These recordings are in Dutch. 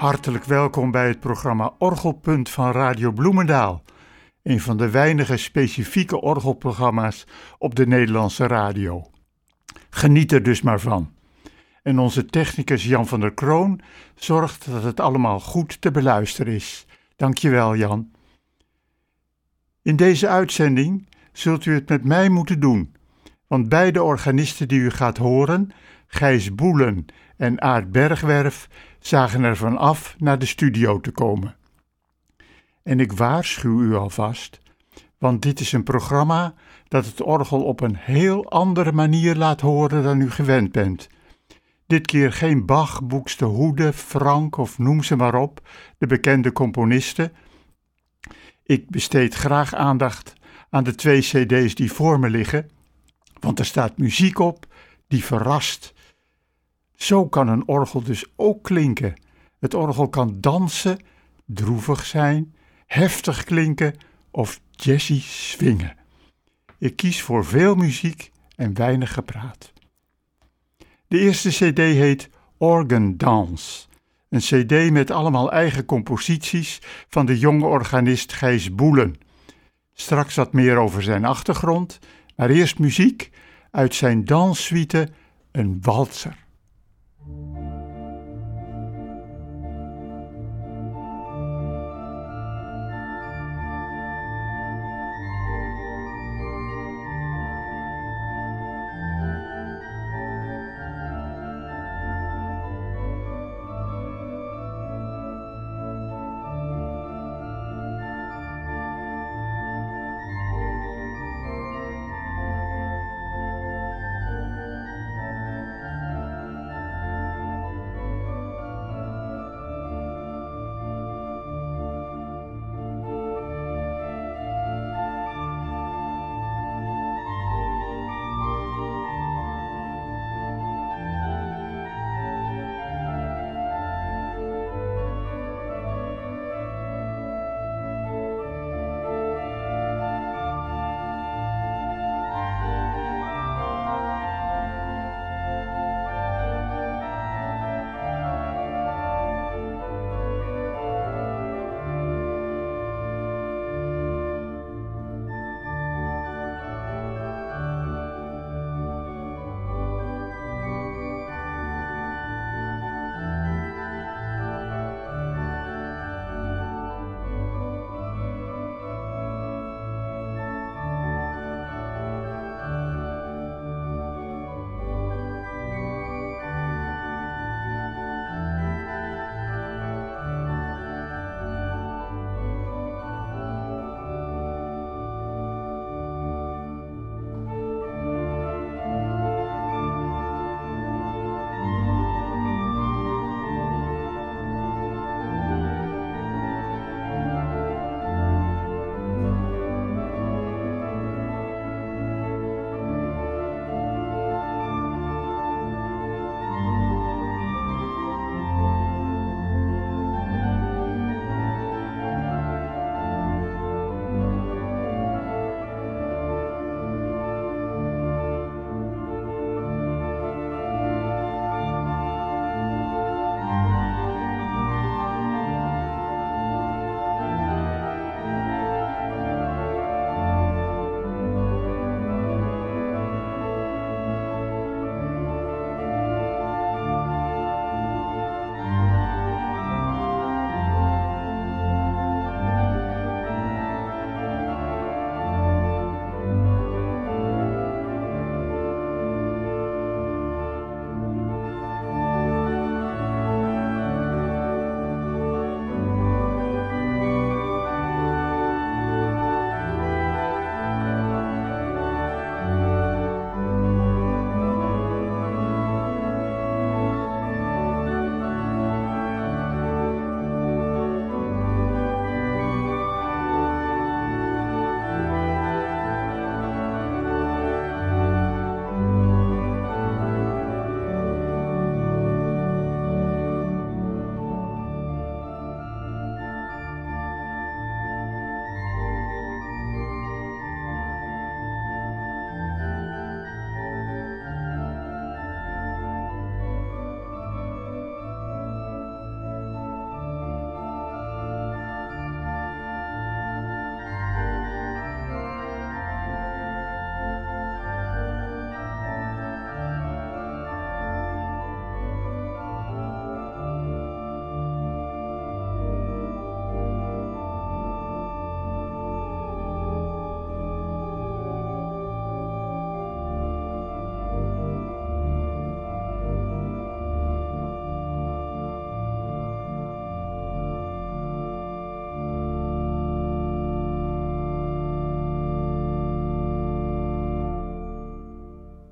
Hartelijk welkom bij het programma Orgelpunt van Radio Bloemendaal. Een van de weinige specifieke orgelprogramma's op de Nederlandse radio. Geniet er dus maar van. En onze technicus Jan van der Kroon zorgt dat het allemaal goed te beluisteren is. Dankjewel, Jan. In deze uitzending zult u het met mij moeten doen, want beide organisten die u gaat horen, Gijs Boelen en Aart Bergwerf, zagen ervan af naar de studio te komen. En ik waarschuw u alvast, want dit is een programma dat het orgel op een heel andere manier laat horen dan u gewend bent. Dit keer geen Bach, Buxtehude, Frank of noem ze maar op, de bekende componisten. Ik besteed graag aandacht aan de 2 cd's die voor me liggen, want er staat muziek op die verrast. Zo kan een orgel dus ook klinken. Het orgel kan dansen, droevig zijn, heftig klinken of jazzy swingen. Ik kies voor veel muziek en weinig gepraat. De eerste cd heet Organ Dance. Een cd met allemaal eigen composities van de jonge organist Gijs Boelen. Straks wat meer over zijn achtergrond, maar eerst muziek uit zijn danssuite Een Walser.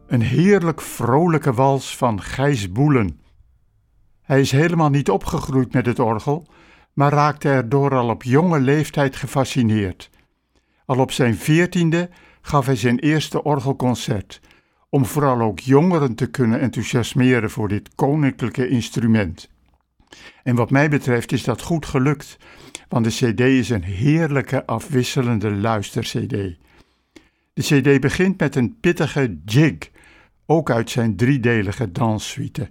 Een heerlijk vrolijke wals van Gijs Boelen. Hij is helemaal niet opgegroeid met het orgel, maar raakte erdoor al op jonge leeftijd gefascineerd. Al op zijn 14e gaf hij zijn eerste orgelconcert, om vooral ook jongeren te kunnen enthousiasmeren voor dit koninklijke instrument. En wat mij betreft is dat goed gelukt, want de cd is een heerlijke afwisselende luister-cd. De cd begint met een pittige jig, ook uit zijn driedelige danssuite.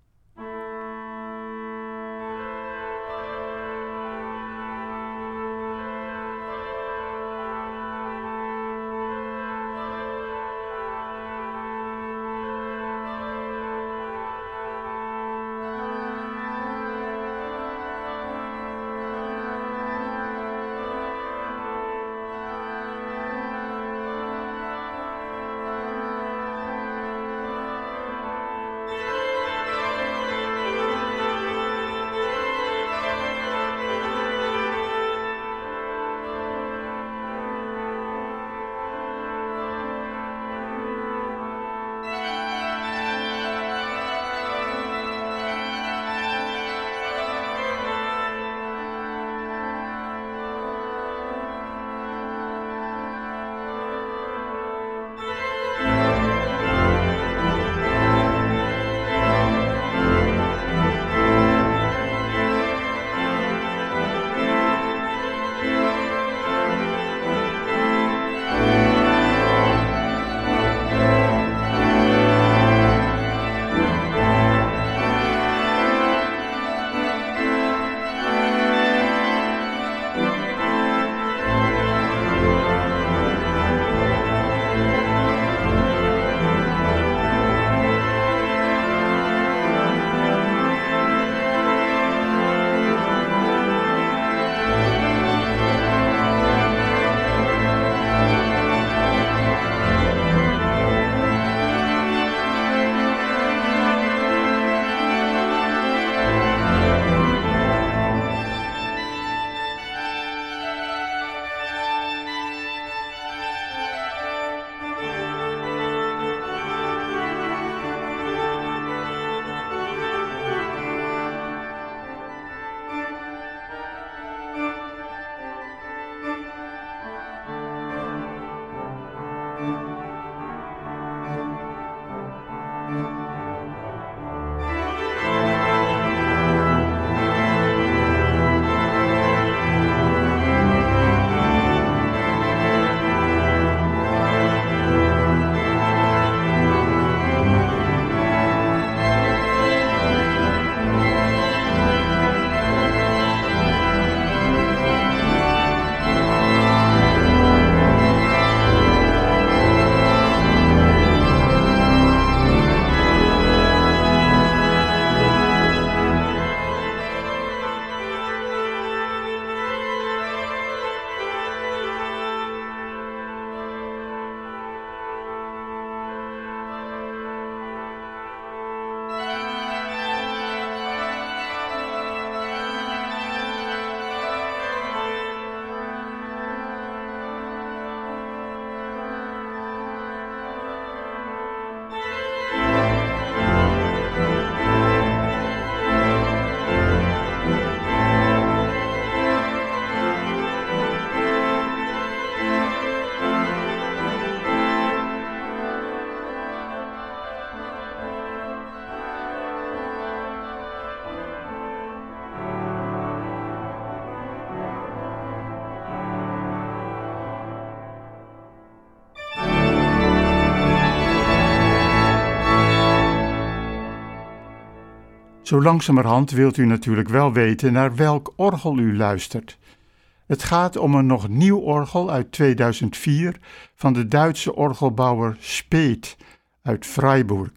Zo langzamerhand wilt u natuurlijk wel weten naar welk orgel u luistert. Het gaat om een nog nieuw orgel uit 2004 van de Duitse orgelbouwer Speet uit Freiburg.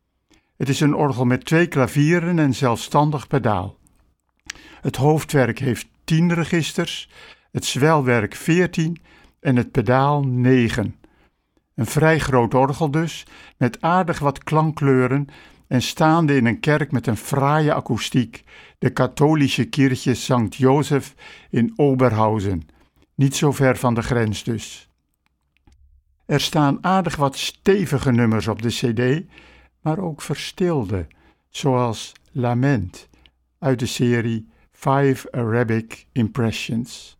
Het is een orgel met 2 klavieren en zelfstandig pedaal. Het hoofdwerk heeft 10 registers, het zwelwerk 14 en het pedaal 9. Een vrij groot orgel dus, met aardig wat klankkleuren en staande in een kerk met een fraaie akoestiek, de katholische Kirche St. Joseph in Oberhausen, niet zo ver van de grens dus. Er staan aardig wat stevige nummers op de cd, maar ook verstilde, zoals Lament uit de serie 5 Arabic Impressions.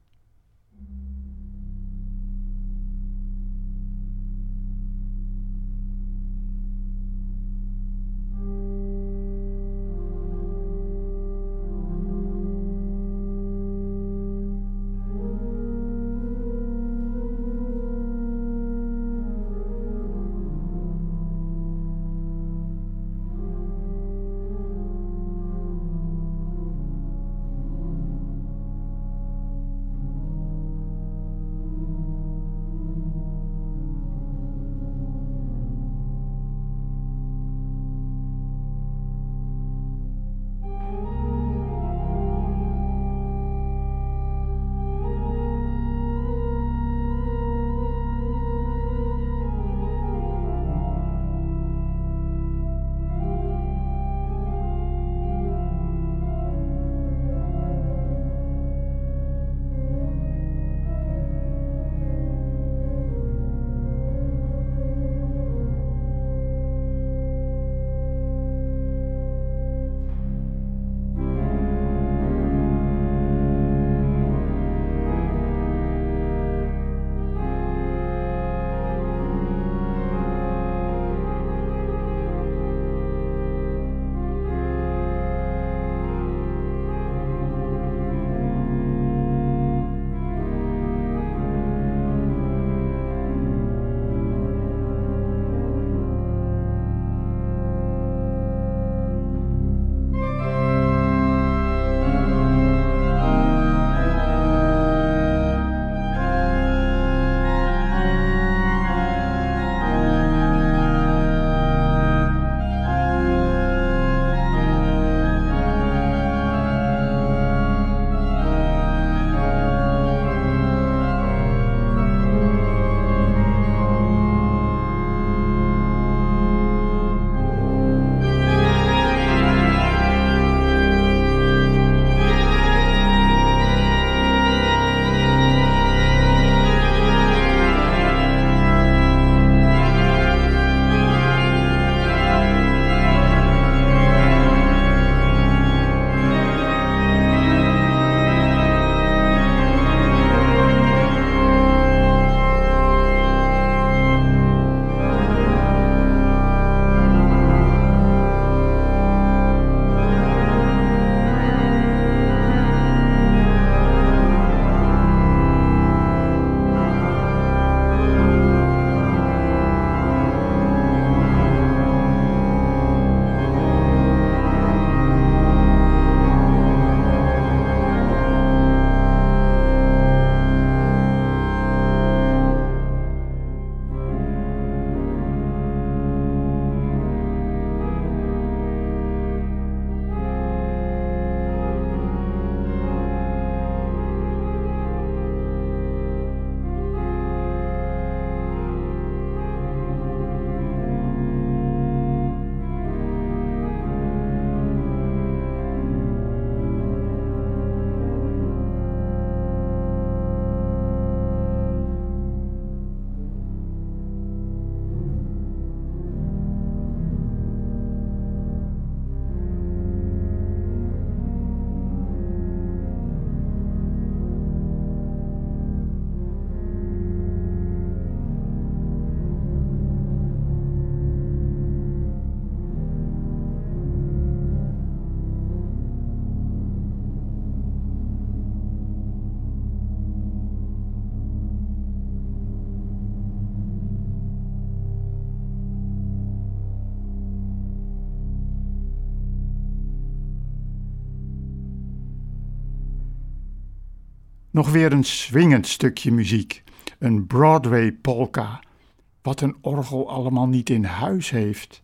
Nog weer een swingend stukje muziek, een Broadway polka. Wat een orgel allemaal niet in huis heeft.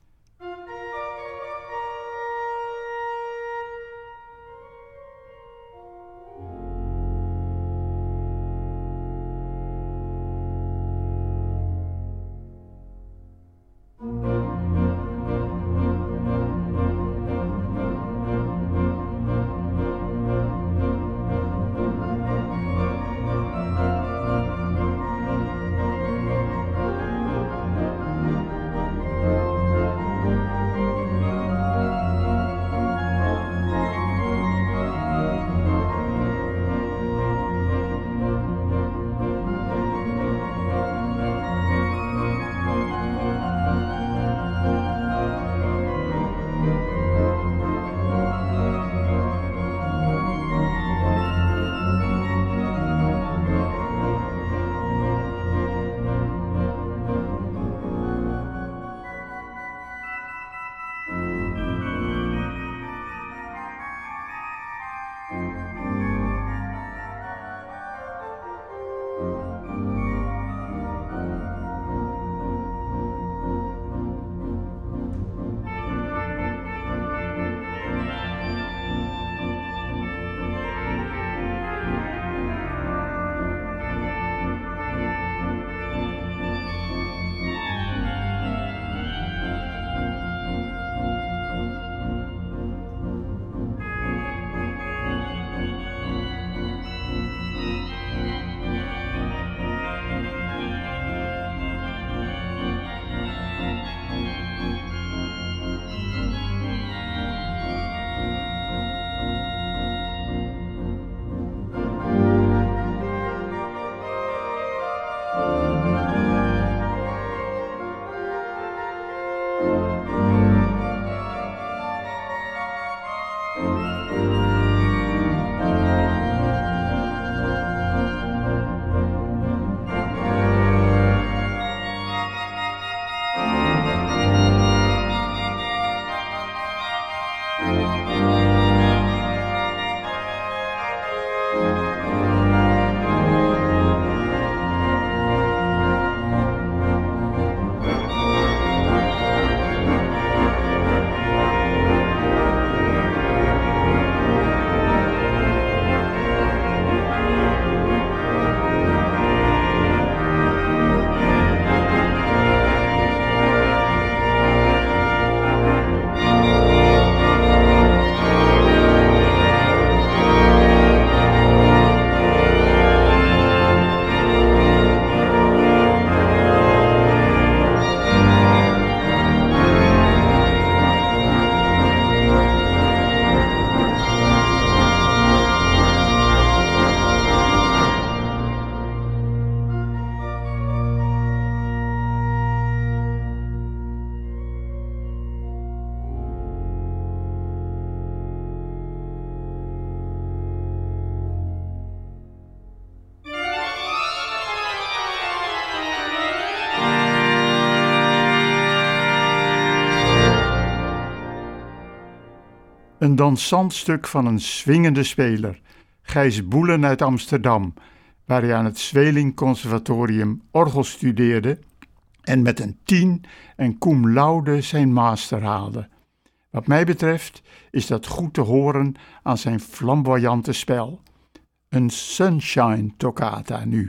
Een dansant stuk van een swingende speler, Gijs Boelen uit Amsterdam, waar hij aan het Zweeling Conservatorium orgel studeerde en met een 10 en cum laude zijn master haalde. Wat mij betreft is dat goed te horen aan zijn flamboyante spel. Een Sunshine Toccata nu.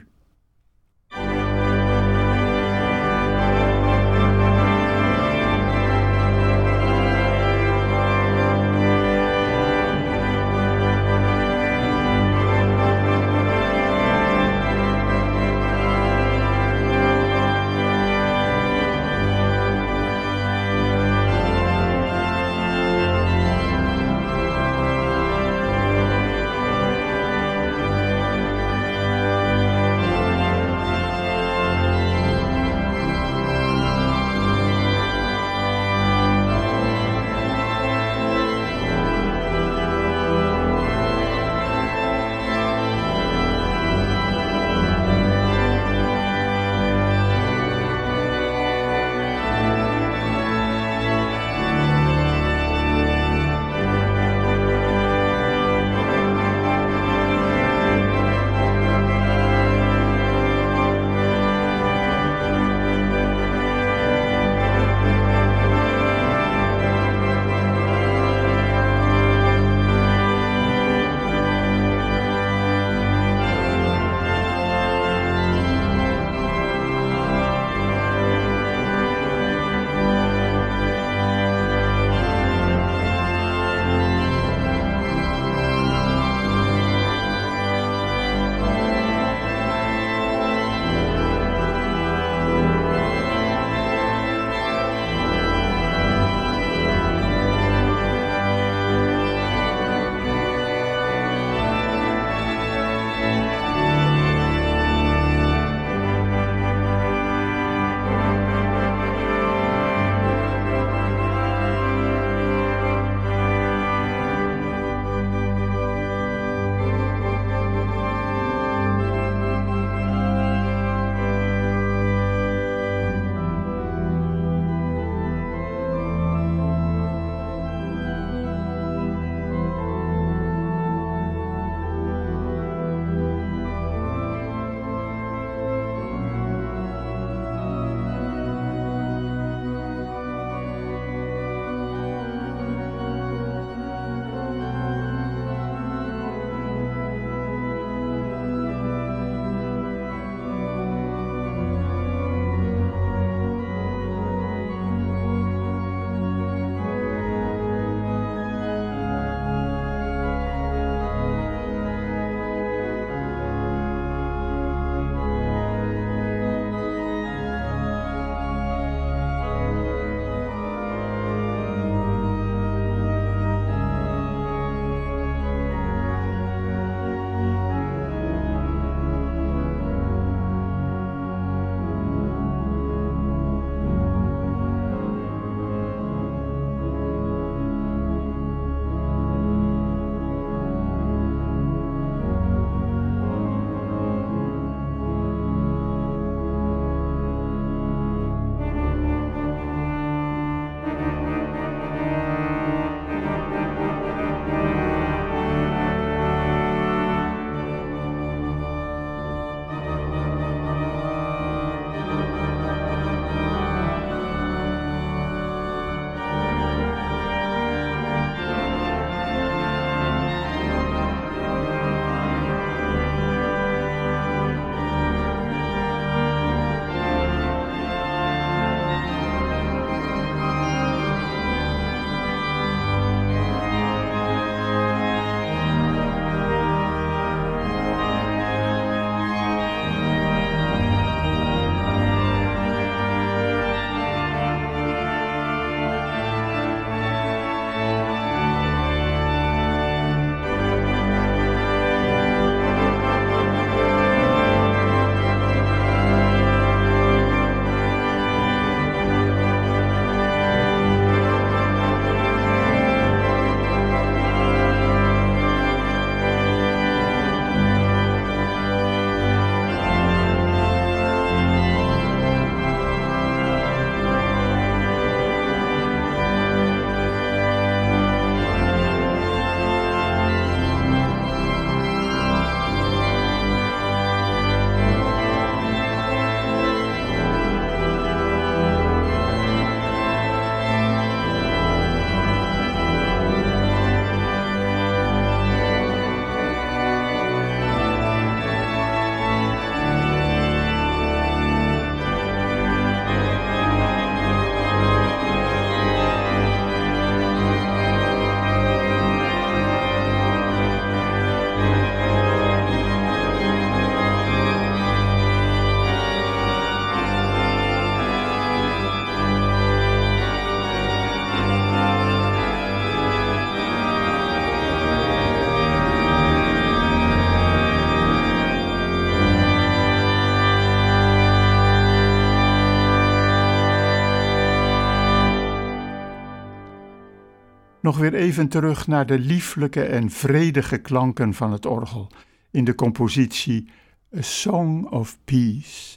Nog weer even terug naar de lieflijke en vredige klanken van het orgel in de compositie A Song of Peace.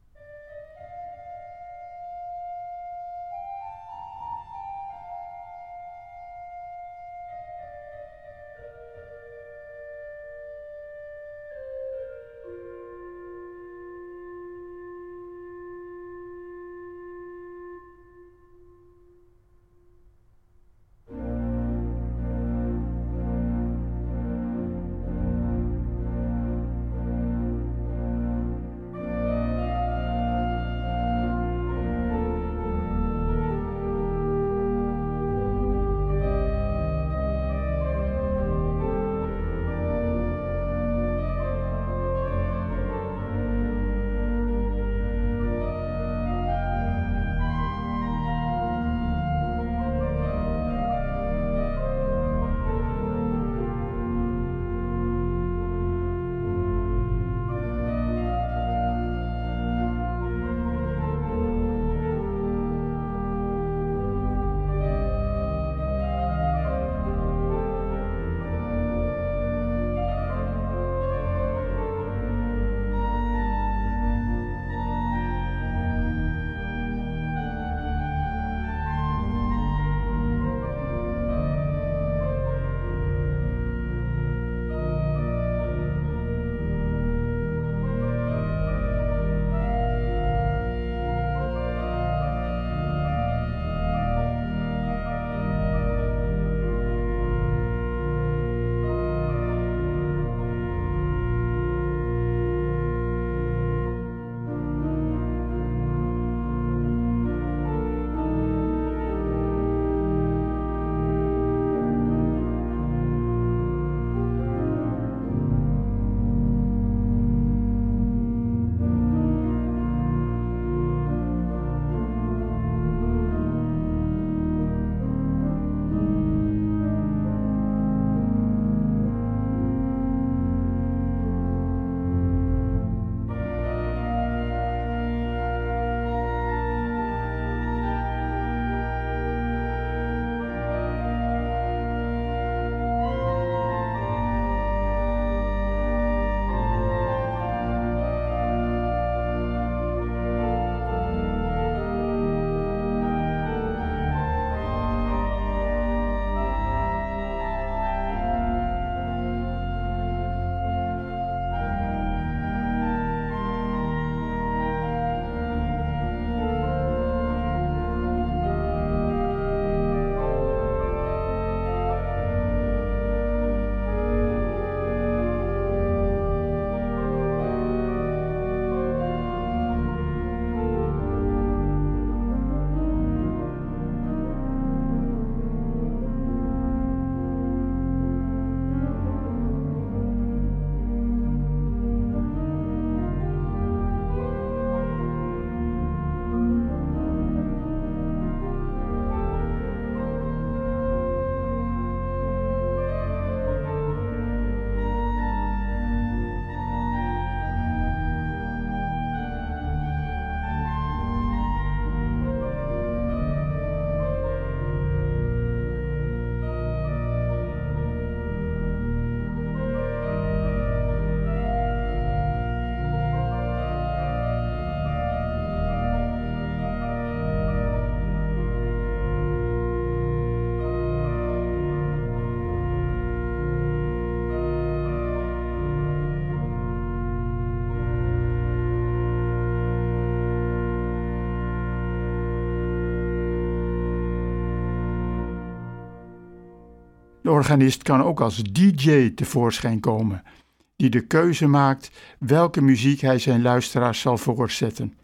De organist kan ook als DJ tevoorschijn komen, die de keuze maakt welke muziek hij zijn luisteraars zal voorzetten.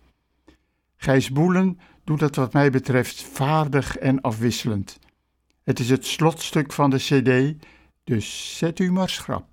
Gijs Boelen doet dat wat mij betreft vaardig en afwisselend. Het is het slotstuk van de cd, dus zet u maar schrap.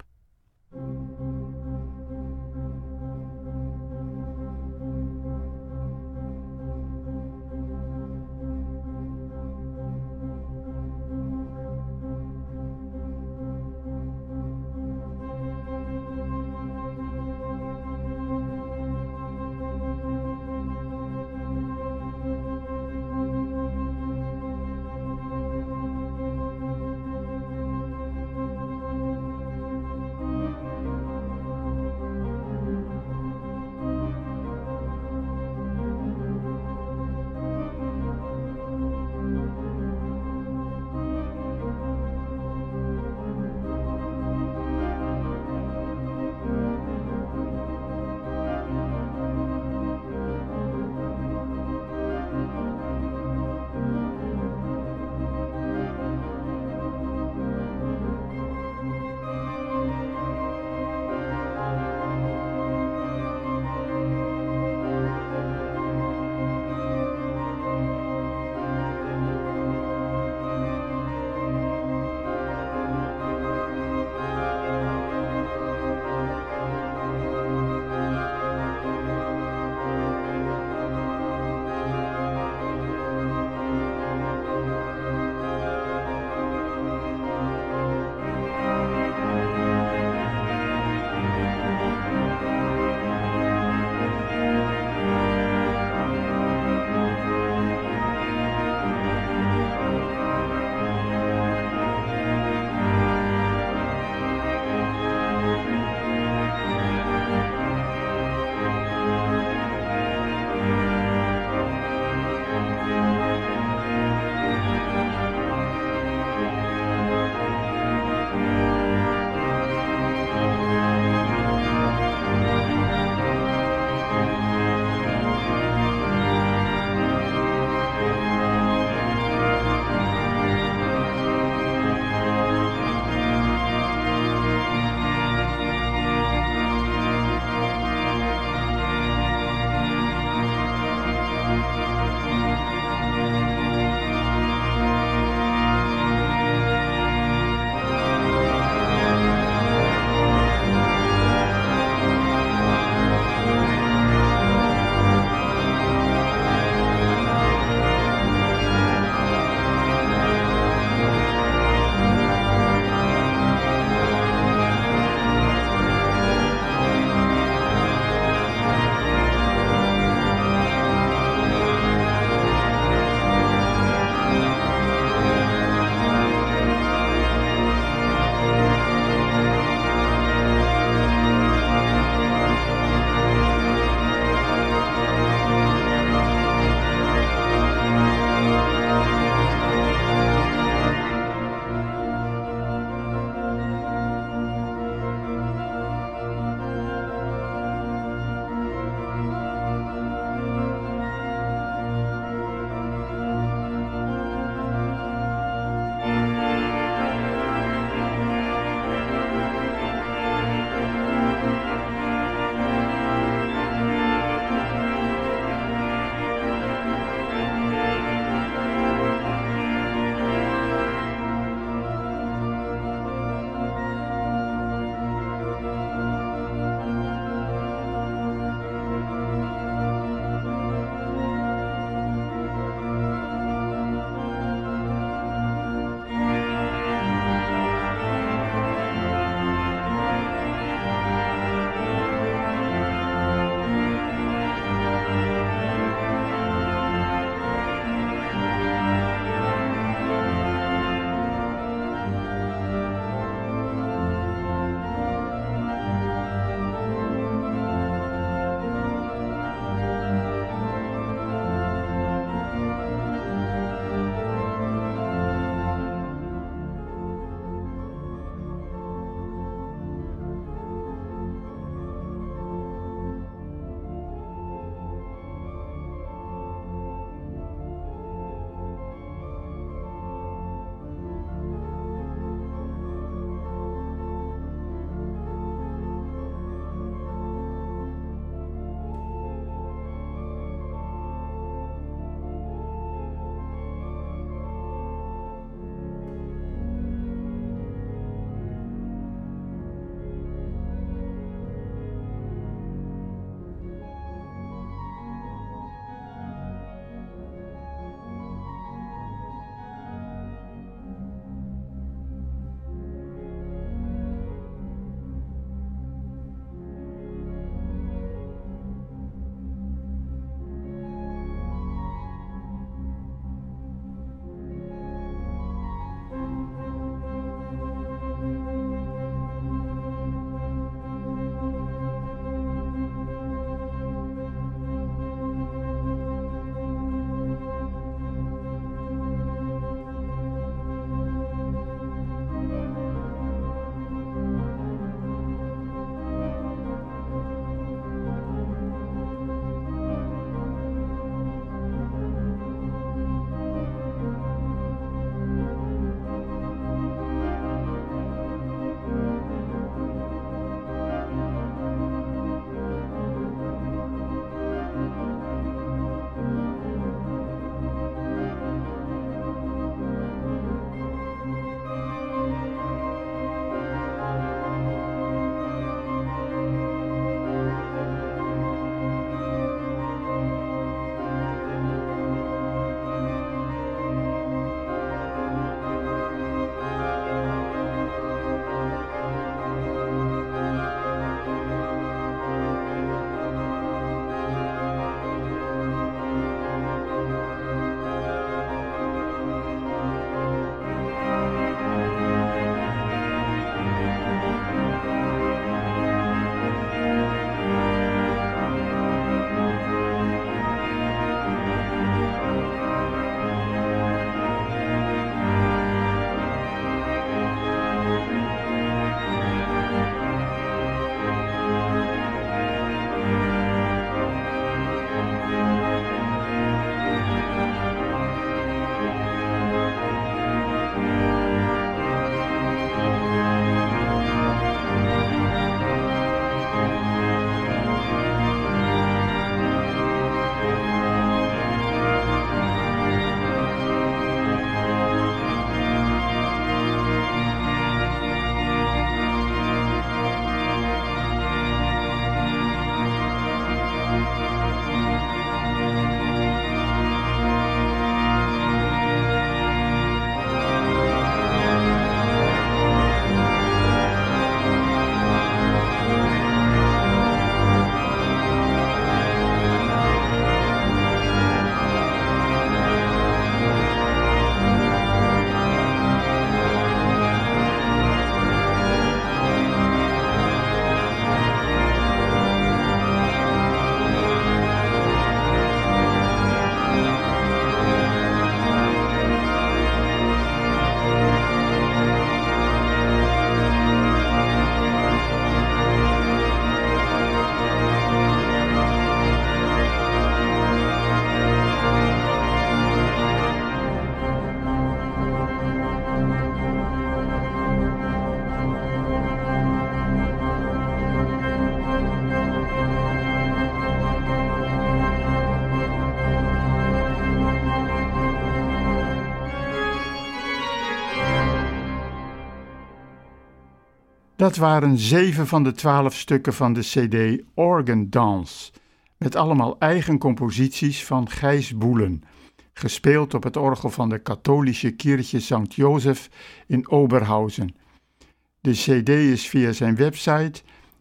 Dat waren 7 van de 12 stukken van de CD Organ Dance, met allemaal eigen composities van Gijs Boelen, gespeeld op het orgel van de katholieke Kirche St. Joseph in Oberhausen. De CD is via zijn website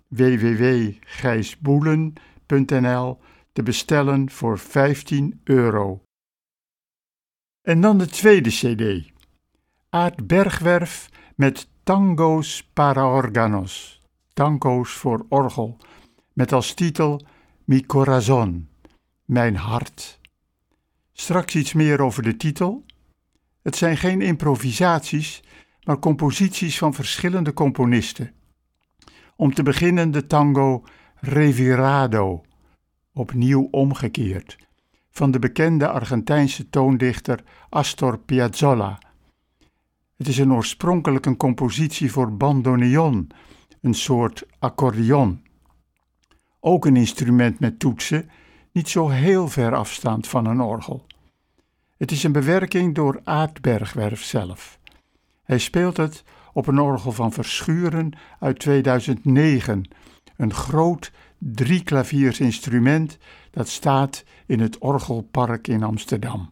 www.gijsboelen.nl te bestellen voor €15. En dan de tweede CD, Aart Bergwerf met Tango's para órganos, tango's voor orgel, met als titel Mi corazón, mijn hart. Straks iets meer over de titel. Het zijn geen improvisaties, maar composities van verschillende componisten. Om te beginnen de tango Revirado, opnieuw omgekeerd, van de bekende Argentijnse toondichter Astor Piazzolla. Het is oorspronkelijk een compositie voor bandoneon, een soort accordeon. Ook een instrument met toetsen, niet zo heel ver afstaand van een orgel. Het is een bewerking door Aart Bergwerf zelf. Hij speelt het op een orgel van Verschuren uit 2009, een groot 3-klaviersinstrument dat staat in het Orgelpark in Amsterdam.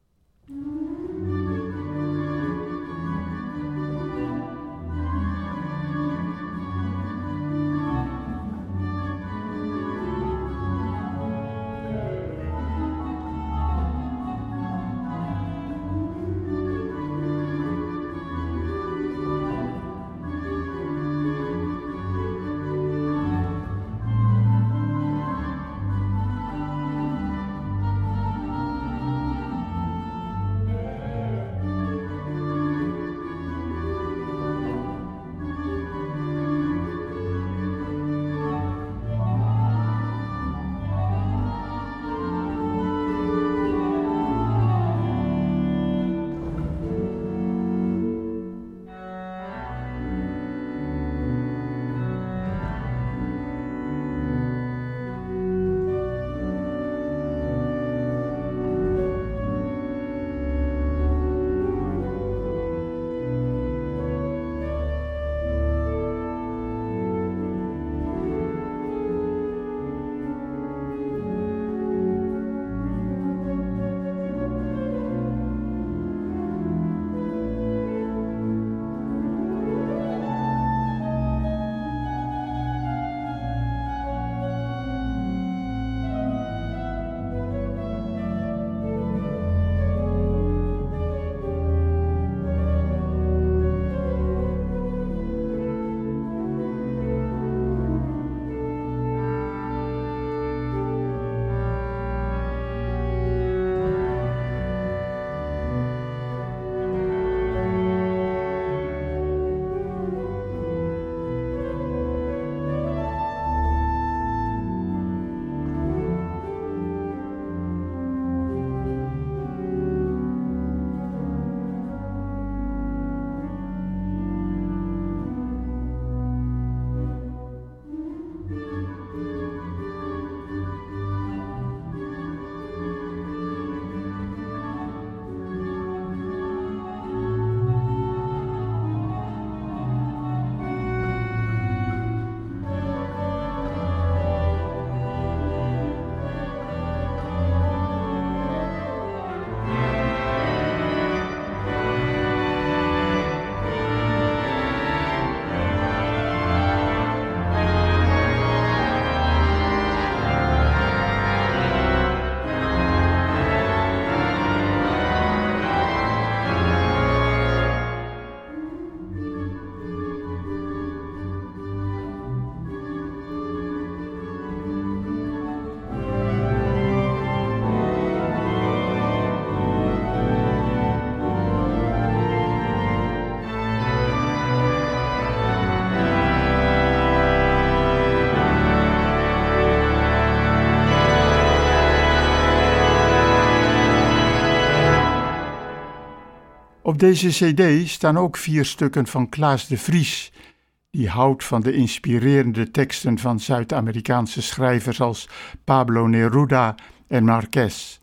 Op deze cd staan ook 4 stukken van Klaas de Vries, die houdt van de inspirerende teksten van Zuid-Amerikaanse schrijvers als Pablo Neruda en Marquez.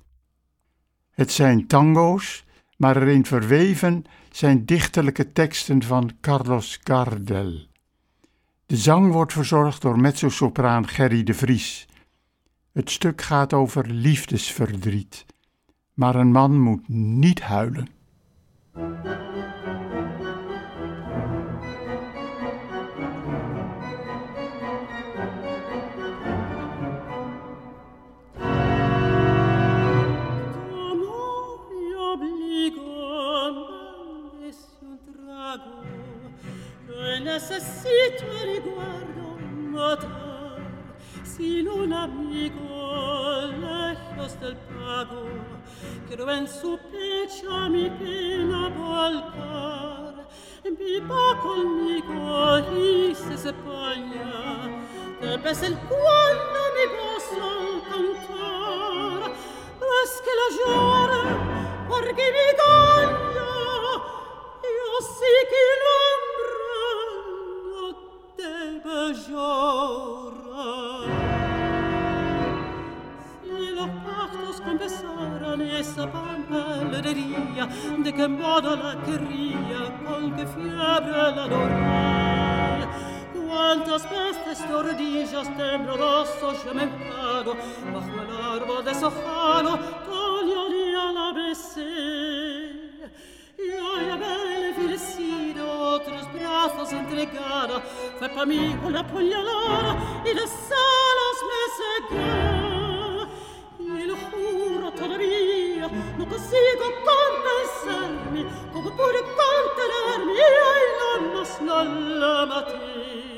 Het zijn tango's, maar erin verweven zijn dichterlijke teksten van Carlos Gardel. De zang wordt verzorgd door mezzosopraan Gerry de Vries. Het stuk gaat over liefdesverdriet, maar een man moet niet huilen. Necesito riguardo notar sin un amigo lejos del pago quiero en su pecho mi pena volcar viva conmigo y se separa de vez en cuando mi voz al cantar es que la llora porque mi gana yo sí que no debe llorar. Si los pactos confesaran esa pampa-lería, de qué modo la querría, con qué fiebre la adorar. Cuántas veces de rodillas tembloroso yo me enfado, bajo el árbol deshojado, con yo la besé. Yo ya me vi sido otros brazos entregada, fue para mí una puñalada y de celos me cegué. Y lo juro todavía, no consigo compensarme, como pude contenerme y no más no la maté.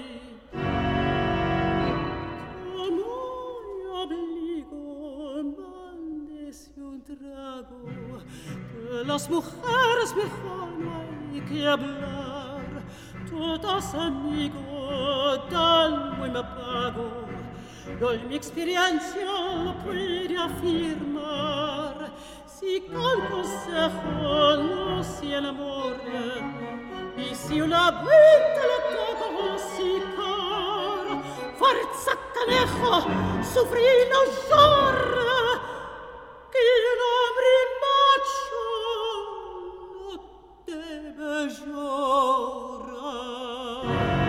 Como yo obligo, mándese un trago. Las mujeres mejor no hay que hablar, todas amigos dan buen pago. Hoy mi experiencia lo puede afirmar, si con consejo no se enamora, y si una vuelta le toca musicar, fuerza canejo, sufrir no llora, que un hombre macho no debe llorar.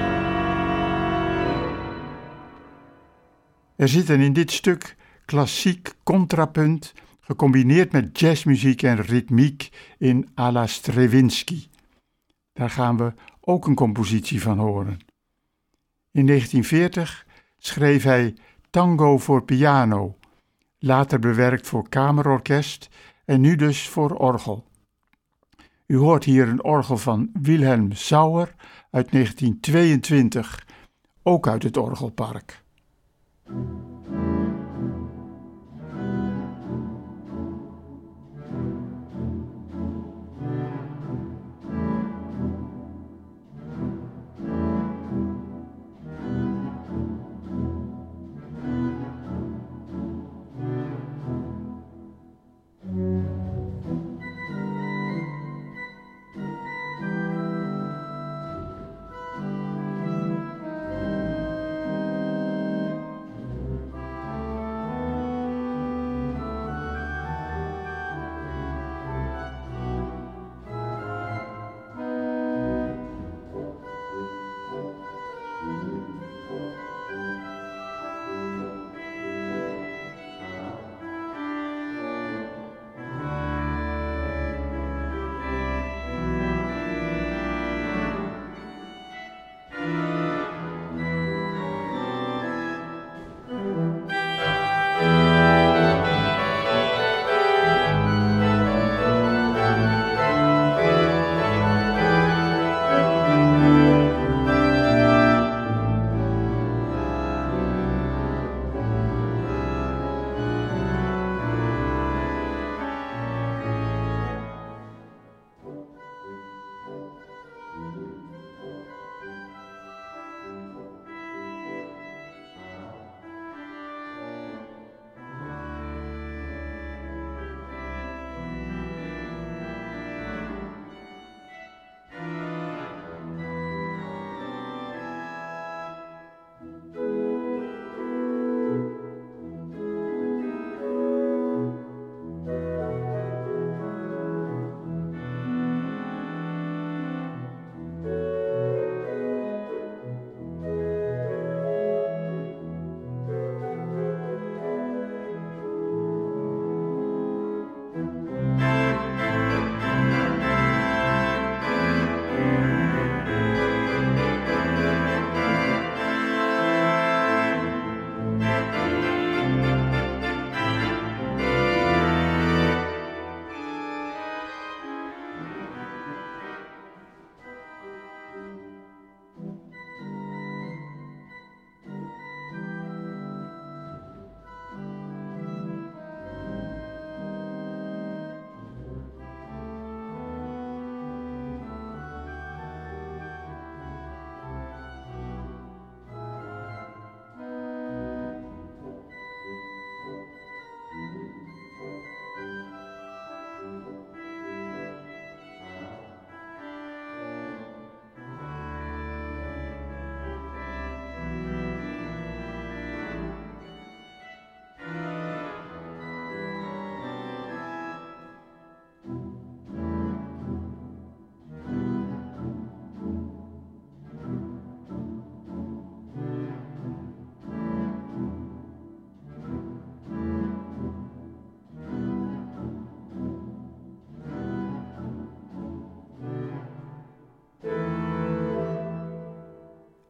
Er zitten in dit stuk klassiek contrapunt, gecombineerd met jazzmuziek en ritmiek in à la Stravinsky. Daar gaan we ook een compositie van horen. In 1940 schreef hij Tango voor piano, later bewerkt voor kamerorkest en nu dus voor orgel. U hoort hier een orgel van Wilhelm Sauer uit 1922, ook uit het Orgelpark.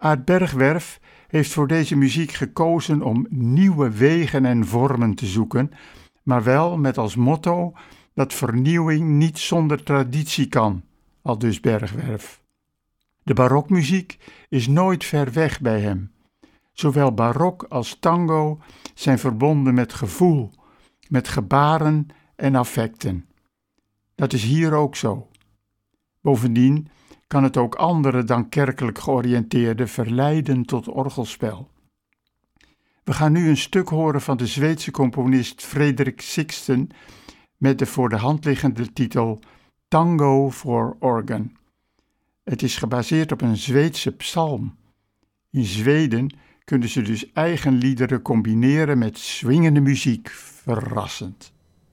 Aart Bergwerf heeft voor deze muziek gekozen om nieuwe wegen en vormen te zoeken, maar wel met als motto dat vernieuwing niet zonder traditie kan, aldus Bergwerf. De barokmuziek is nooit ver weg bij hem. Zowel barok als tango zijn verbonden met gevoel, met gebaren en affecten. Dat is hier ook zo. Bovendien kan het ook anderen dan kerkelijk georiënteerden verleiden tot orgelspel. We gaan nu een stuk horen van de Zweedse componist Fredrik Sixten met de voor de hand liggende titel Tango for Organ. Het is gebaseerd op een Zweedse psalm. In Zweden kunnen ze dus eigen liederen combineren met swingende muziek, verrassend.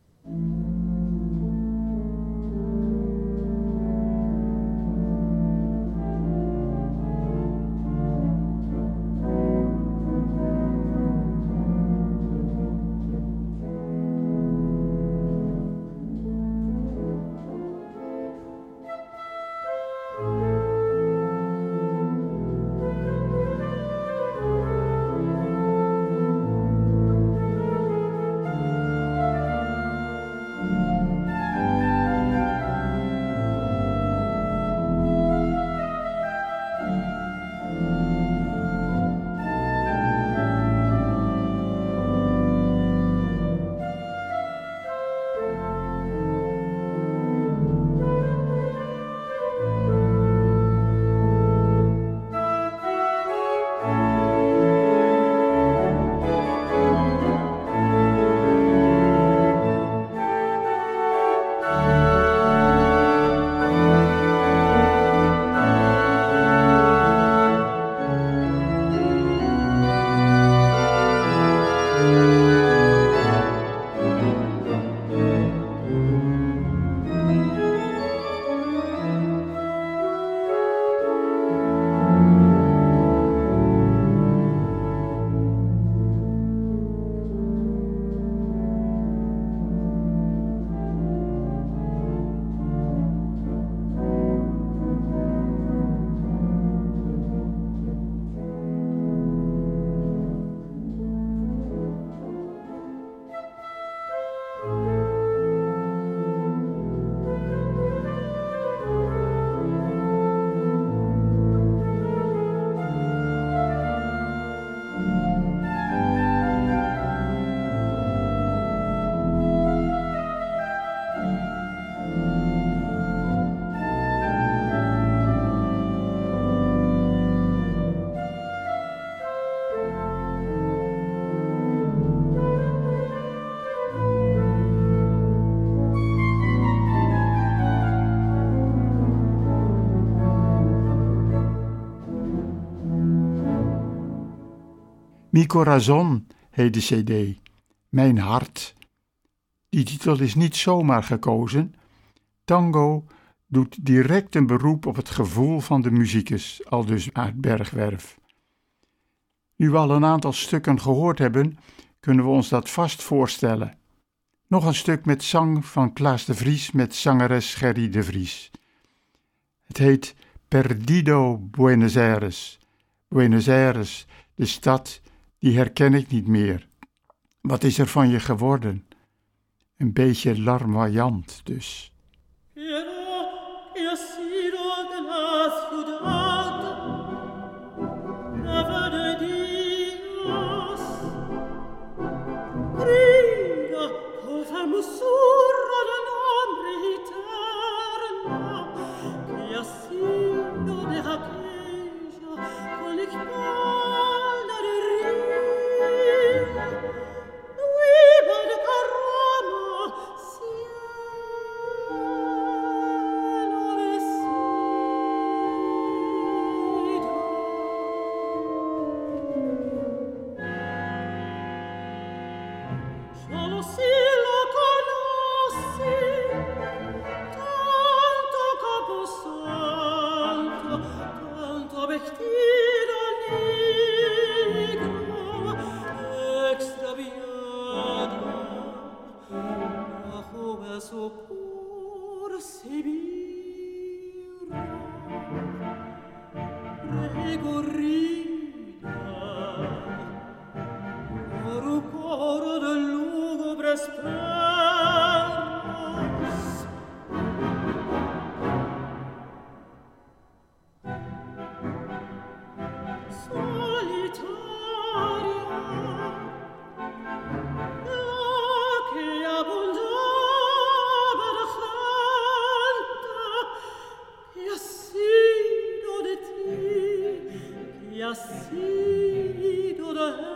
Mi Corazon heet de cd, Mijn Hart. Die titel is niet zomaar gekozen. Tango doet direct een beroep op het gevoel van de musicus, aldus Aart Bergwerf. Nu we al een aantal stukken gehoord hebben, kunnen we ons dat vast voorstellen. Nog een stuk met zang van Klaas de Vries met zangeres Gerry de Vries. Het heet Perdido Buenos Aires. Buenos Aires, de stad, die herken ik niet meer. Wat is er van je geworden? Een beetje larmoyant dus. corrida, coro coro del lugubres perros. Solitaria, la que abundaba la gente, que ha sido de ti, que ha sido de ellas.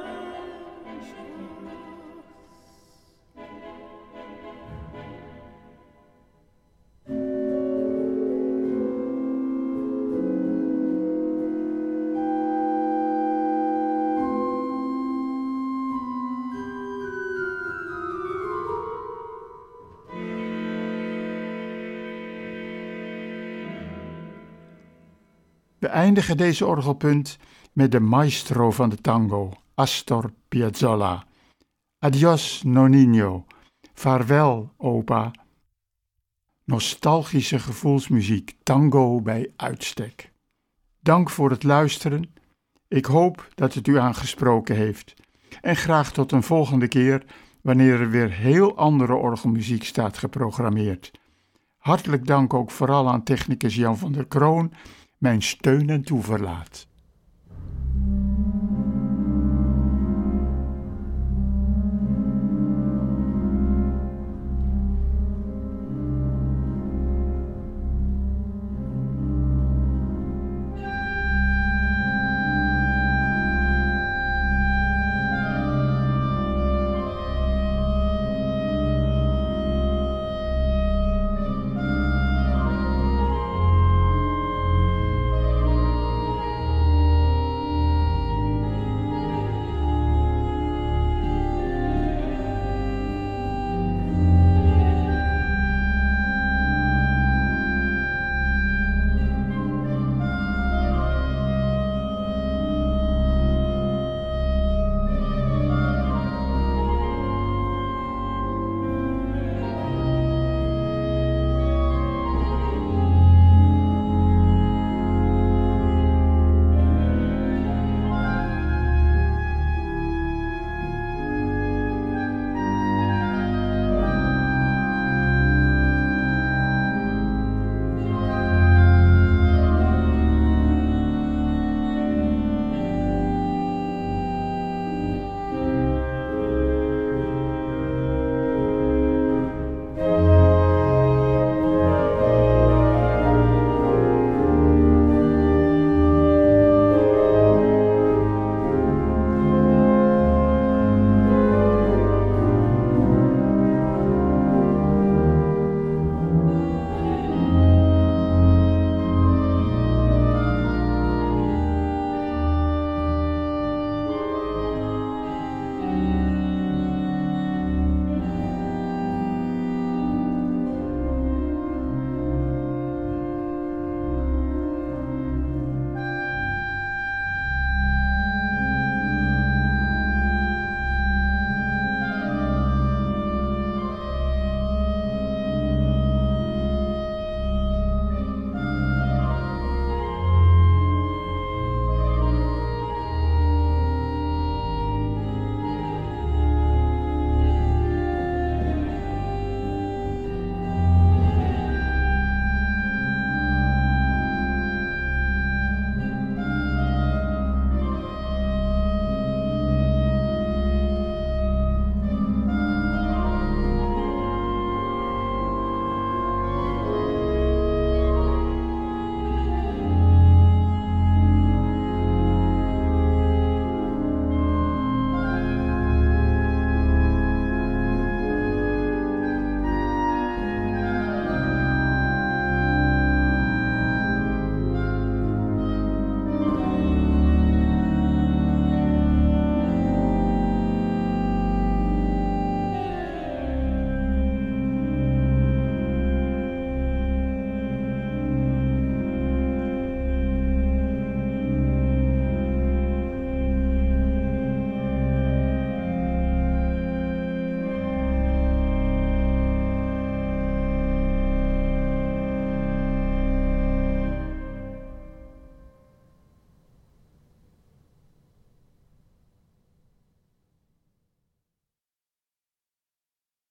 We eindigen deze orgelpunt met de maestro van de tango, Astor Piazzolla. Adios, nonino. Vaarwel, opa. Nostalgische gevoelsmuziek, tango bij uitstek. Dank voor het luisteren. Ik hoop dat het u aangesproken heeft. En graag tot een volgende keer, wanneer er weer heel andere orgelmuziek staat geprogrammeerd. Hartelijk dank ook vooral aan technicus Jan van der Kroon, mijn steun en toeverlaat.